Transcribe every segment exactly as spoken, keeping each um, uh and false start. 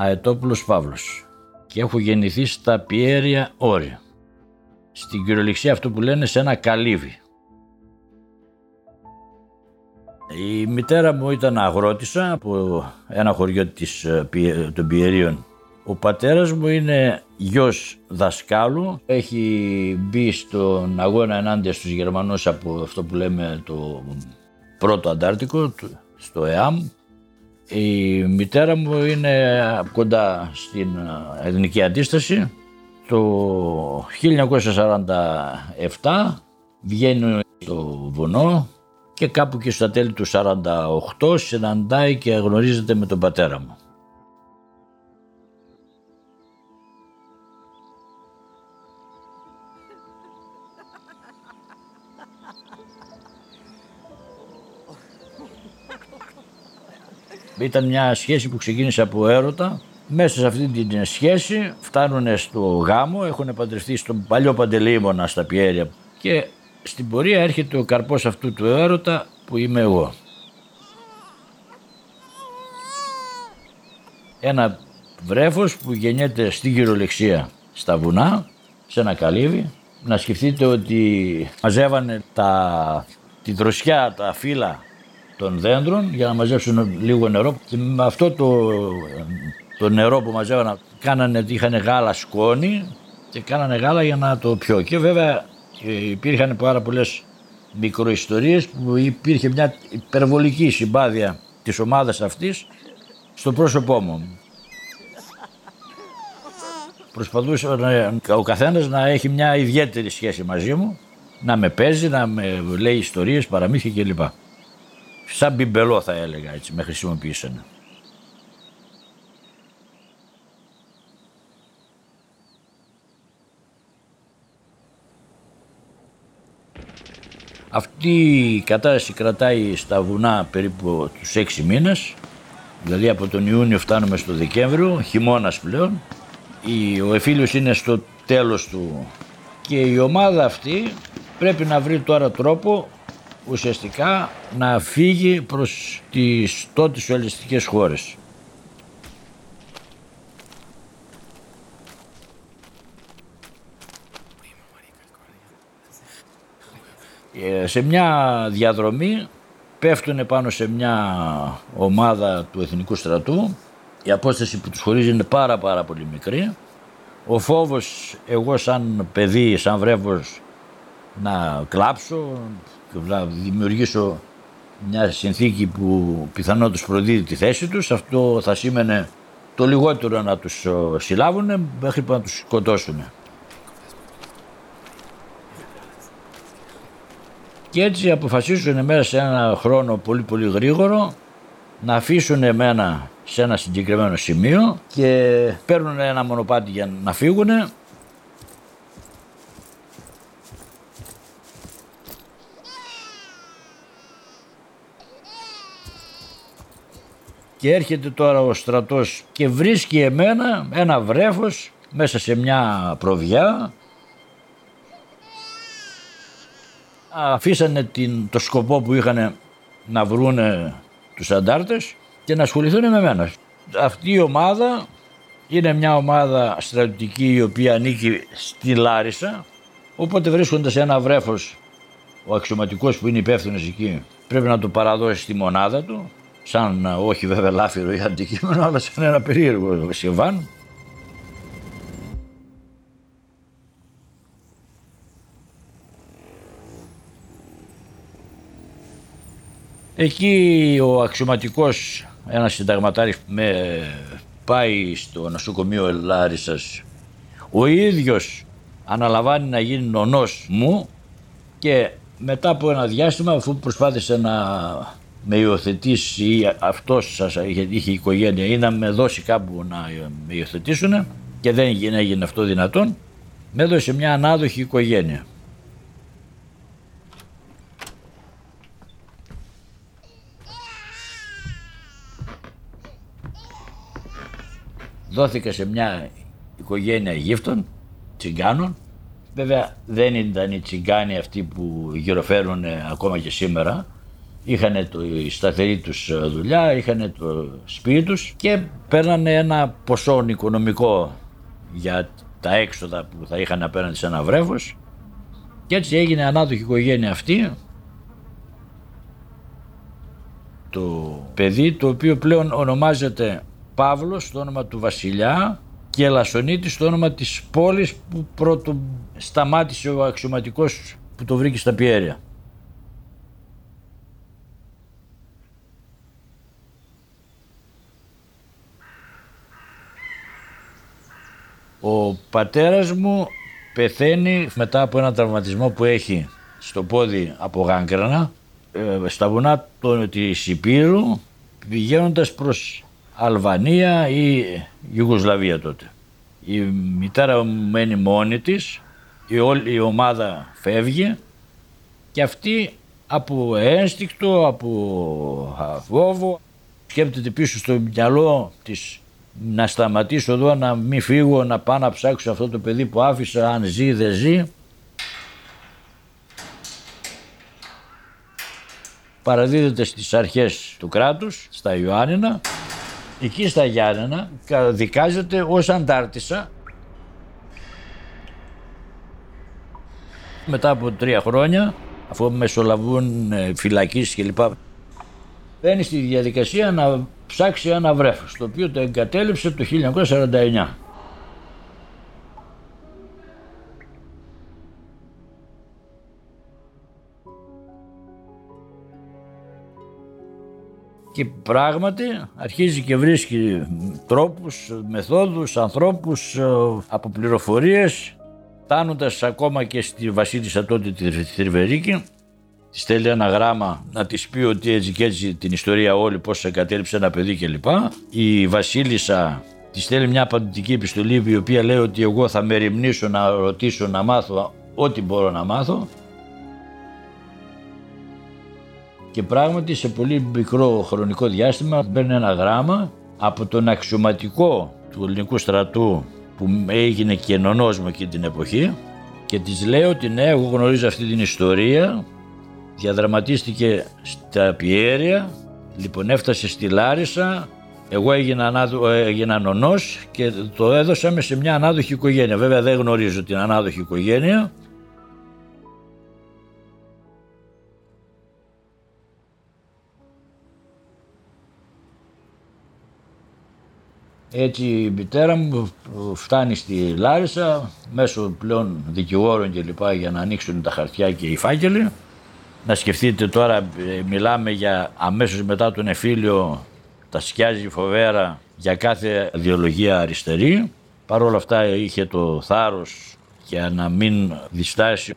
Αετόπουλος Παύλος και έχω γεννηθεί στα Πιέρια Όρη. Στην κυριολεξία αυτό που λένε σε ένα καλύβι. Η μητέρα μου ήταν αγρότισσα από ένα χωριό της, των Πιερίων. Ο πατέρας μου είναι γιος δασκάλου, έχει μπει στον αγώνα ενάντια στους Γερμανούς από αυτό που λέμε το πρώτο Αντάρτικο, στο ΕΑΜ. Η μητέρα μου είναι κοντά στην Εθνική Αντίσταση. Το χίλια εννιακόσια σαράντα επτά βγαίνει στο βουνό και κάπου και στα τέλη του σαράντα οκτώ συναντάει και γνωρίζεται με τον πατέρα μου. Ήταν μια σχέση που ξεκίνησε από έρωτα. Μέσα σε αυτή την σχέση φτάνουν στο γάμο, έχουν παντρευτεί στον παλιό Παντελεήμονα στα Πιέρια και στην πορεία έρχεται ο καρπός αυτού του έρωτα που είμαι εγώ. Ένα βρέφος που γεννιέται στην κυριολεξία στα βουνά, σε ένα καλύβι. Να σκεφτείτε ότι μαζεύανε τα, τη δροσιά, τα φύλλα των δέντρων για να μαζέψουν λίγο νερό και με αυτό το, το νερό που μαζεύανε κάνανε, είχαν γάλα σκόνη και κάνανε γάλα για να το πιω. Και βέβαια υπήρχαν πάρα πολλές μικροϊστορίες που υπήρχε μια υπερβολική συμπάθεια της ομάδας αυτής στο πρόσωπό μου. Προσπαθούσε ο καθένας να έχει μια ιδιαίτερη σχέση μαζί μου, να με παίζει, να με λέει ιστορίες, παραμύθια κλπ. Σαν μπιμπελό θα έλεγα, έτσι με χρησιμοποιήσανε. Αυτή η κατάσταση κρατάει στα βουνά περίπου τους έξι μήνες, δηλαδή από τον Ιούνιο φτάνουμε στο Δεκέμβριο, χειμώνας πλέον. Ο εφήλιος είναι στο τέλος του και η ομάδα αυτή πρέπει να βρει τώρα τρόπο ουσιαστικά να φύγει προς τις τότε σοσιαλιστικές χώρες. Σε μια διαδρομή πέφτουν πάνω σε μια ομάδα του Εθνικού Στρατού. Η απόσταση που τους χωρίζει είναι πάρα πάρα πολύ μικρή. Ο φόβος, εγώ σαν παιδί, σαν βρέφος, να κλάψω, να δημιουργήσω μια συνθήκη που πιθανόν τους προδίδει τη θέση τους, αυτό θα σήμαινε το λιγότερο να τους συλλάβουν μέχρι που να τους σκοτώσουν. Και έτσι αποφασίσουν μέσα σε ένα χρόνο πολύ πολύ γρήγορο να αφήσουν εμένα σε ένα συγκεκριμένο σημείο και παίρνουν ένα μονοπάτι για να φύγουν. Και έρχεται τώρα ο στρατός και βρίσκει εμένα, ένα βρέφος, μέσα σε μια προβιά. Αφήσανε την, το σκοπό που είχαν να βρούνε τους αντάρτες και να ασχοληθούν με μένα. Αυτή η ομάδα είναι μια ομάδα στρατιωτική η οποία ανήκει στη Λάρισα, οπότε βρίσκοντας ένα βρέφος, ο αξιωματικός που είναι υπεύθυνος εκεί πρέπει να το παραδώσει στη μονάδα του, σαν όχι βέβαια λάφυρο ή αντικείμενο, αλλά σαν ένα περίεργο συμβάν. Εκεί ο αξιωματικός, ένας συνταγματάρης, με πάει στο νοσοκομείο Λάρισσας. Ο ίδιος αναλαμβάνει να γίνει νονός μου και μετά από ένα διάστημα, αφού προσπάθησε να με υιοθετήσει ή αυτός σας είχε, είχε οικογένεια ή να με δώσει κάπου να με υιοθετήσουν και δεν έγινε, έγινε αυτό δυνατόν, με έδωσε μια ανάδοχη οικογένεια. Δόθηκα σε μια οικογένεια γύφτων, τσιγκάνων. Βέβαια δεν ήταν οι τσιγκάνοι αυτοί που γυροφέρουν ακόμα και σήμερα. είχαν η σταθερή τους δουλειά, είχαν το σπίτι τους και παίρνανε ένα ποσό οικονομικό για τα έξοδα που θα είχαν απέναντι σε ένα βρέφος και έτσι έγινε ανάδοχη οικογένεια αυτή. Το παιδί, το οποίο πλέον ονομάζεται Παύλος, το όνομα του βασιλιά, και Λασονίτης, το όνομα της πόλης που πρώτο σταμάτησε ο αξιωματικός που το βρήκε στα Πιέρια. Ο πατέρας μου πεθαίνει μετά από έναν τραυματισμό που έχει στο πόδι από γάγκρανα στα βουνά της Υπήρου, πηγαίνοντας προς Αλβανία ή Ιουγκοσλαβία τότε. Η μητέρα μου μένει μόνη της, η όλη η ομάδα φεύγει και αυτή από ένστικτο, από φόβο σκέπτεται πίσω στο μυαλό της να σταματήσω εδώ, να μην φύγω, να πάω να ψάξω αυτό το παιδί που άφησα, αν ζει δεν ζει. Παραδίδεται στις αρχές του κράτους, στα Ιωάννινα. Εκεί στα Γιάννενα δικάζεται ως αντάρτισσα. Μετά από τρία χρόνια, αφού μεσολαβούν φυλακίσεις κλπ, μπαίνει στη διαδικασία να ψάξει ένα βρέφος, το οποίο το εγκατέλειψε το χίλια εννιακόσια σαράντα εννιά. Και πράγματι αρχίζει και βρίσκει τρόπους, μεθόδους, ανθρώπους, από πληροφορίες, φτάνοντας ακόμα και στη βασίλισσα τότε τη Θρυβερίκη. Της στέλνει ένα γράμμα να της πει ότι έτσι και έτσι την ιστορία όλη, πώς εγκατέλειψε ένα παιδί κλπ. Η βασίλισσα της στέλνει μια απαντητική επιστολή, η οποία λέει ότι εγώ θα μεριμνήσω να ρωτήσω, να μάθω ό,τι μπορώ να μάθω. Και πράγματι σε πολύ μικρό χρονικό διάστημα παίρνει ένα γράμμα από τον αξιωματικό του ελληνικού στρατού που έγινε και νονός μου εκείνη την εποχή και της λέει ότι ναι, εγώ γνωρίζω αυτή την ιστορία, διαδραματίστηκε στα Πιέρια, λοιπόν έφτασε στη Λάρισα, εγώ έγινα, ανάδο, έγινα νονός και το έδωσαμε σε μια ανάδοχη οικογένεια. Βέβαια δεν γνωρίζω την ανάδοχη οικογένεια. Έτσι η μητέρα μου φτάνει στη Λάρισα μέσω πλέον δικηγόρων και λοιπά για να ανοίξουν τα χαρτιά και οι φάκελοι. Να σκεφτείτε τώρα, μιλάμε για αμέσως μετά τον εμφύλιο, τα σκιάζει φοβέρα για κάθε ιδεολογία αριστερή. Παρ' όλα αυτά είχε το θάρρος για να μην διστάσει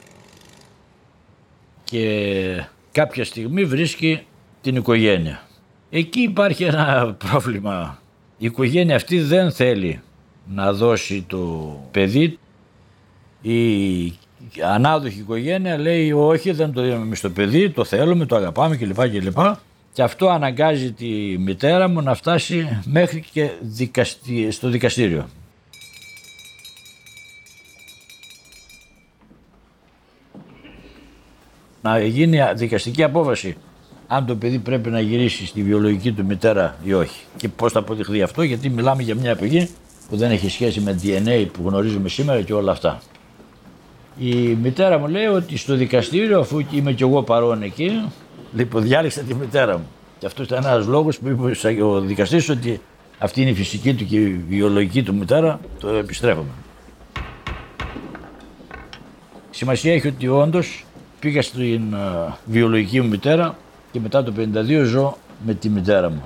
και κάποια στιγμή βρίσκει την οικογένεια. Εκεί υπάρχει ένα πρόβλημα. Η οικογένεια αυτή δεν θέλει να δώσει το παιδί. Η ανάδοχη οικογένεια λέει όχι, δεν το δίνουμε εμείς το παιδί, το θέλουμε, το αγαπάμε κλπ. κλπ. Και αυτό αναγκάζει τη μητέρα μου να φτάσει μέχρι και δικαστή, στο δικαστήριο. Να γίνει δικαστική απόφαση αν το παιδί πρέπει να γυρίσει στη βιολογική του μητέρα ή όχι. Και πώς θα αποδειχθεί αυτό, γιατί μιλάμε για μια εποχή που δεν έχει σχέση με ντι εν έι που γνωρίζουμε σήμερα και όλα αυτά. Η μητέρα μου λέει ότι στο δικαστήριο, αφού είμαι κι εγώ παρόν εκεί, λοιπόν διάλεξα τη μητέρα μου. Και αυτό ήταν ένας λόγος που είπε ο δικαστής ότι αυτή είναι η φυσική του και η βιολογική του μητέρα, το επιστρέφουμε. Σημασία έχει ότι όντως πήγα στην uh, βιολογική μου μητέρα και μετά το πενήντα δύο ζω με τη μητέρα μου.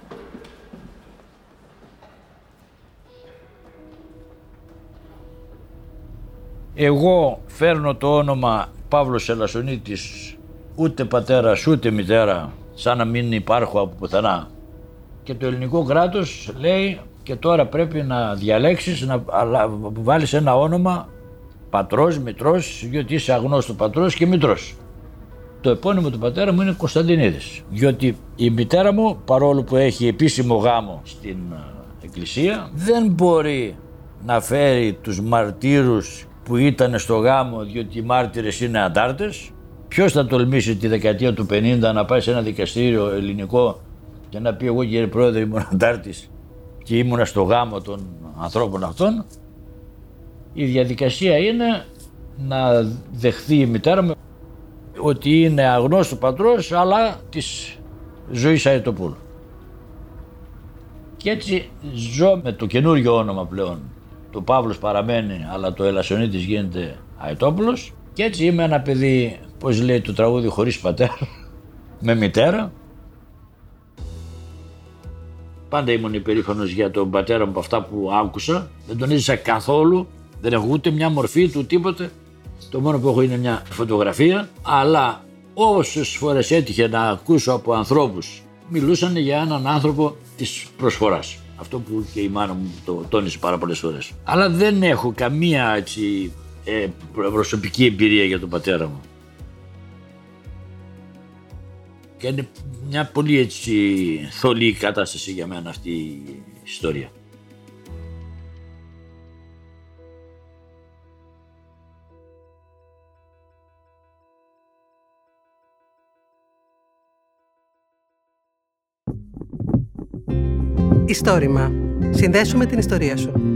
Εγώ φέρνω το όνομα Παύλος Ελασσονίτης, ούτε πατέρας ούτε μητέρα, σαν να μην υπάρχω από πουθενά. Και το ελληνικό κράτος λέει και τώρα πρέπει να διαλέξεις, να βάλεις ένα όνομα πατρός, μητρός, διότι είσαι αγνώστο πατρός και μητρός. Το επώνυμο του πατέρα μου είναι Κωνσταντινίδης, διότι η μητέρα μου, παρόλο που έχει επίσημο γάμο στην εκκλησία, δεν μπορεί να φέρει τους μαρτύρους που ήταν στο γάμο, διότι οι μάρτυρες είναι αντάρτες, Ποιος θα τολμήσει τη δεκαετία του πενήντα να πάει σε ένα δικαστήριο ελληνικό και να πει εγώ κύριε πρόεδρε ήμουν αντάρτης και ήμουνα στο γάμο των ανθρώπων αυτών. Η διαδικασία είναι να δεχθεί η μητέρα μου ότι είναι αγνός του πατρός αλλά της Ζωής Αετοπούλου. Και έτσι ζω με το καινούριο όνομα πλέον. Το Παύλος παραμένει αλλά το Ελασσονίτης γίνεται Αετόπουλος. Και έτσι είμαι ένα παιδί, πώς λέει το τραγούδι, χωρίς πατέρα, με μητέρα. Πάντα ήμουν υπερήφανος για τον πατέρα μου από αυτά που άκουσα. Δεν τον έζησα καθόλου, δεν έχω ούτε μια μορφή του τίποτε. Το μόνο που έχω είναι μια φωτογραφία, αλλά όσες φορές έτυχε να ακούσω από ανθρώπους, μιλούσαν για έναν άνθρωπο της προσφοράς. Αυτό που και η μάνα μου το τόνισε πάρα πολλές φορές. Αλλά δεν έχω καμία έτσι, ε, προσωπική εμπειρία για τον πατέρα μου. Και είναι μια πολύ έτσι θολή κατάσταση για μένα αυτή η ιστορία. Ιστόρημα. Συνδέσου με την ιστορία σου.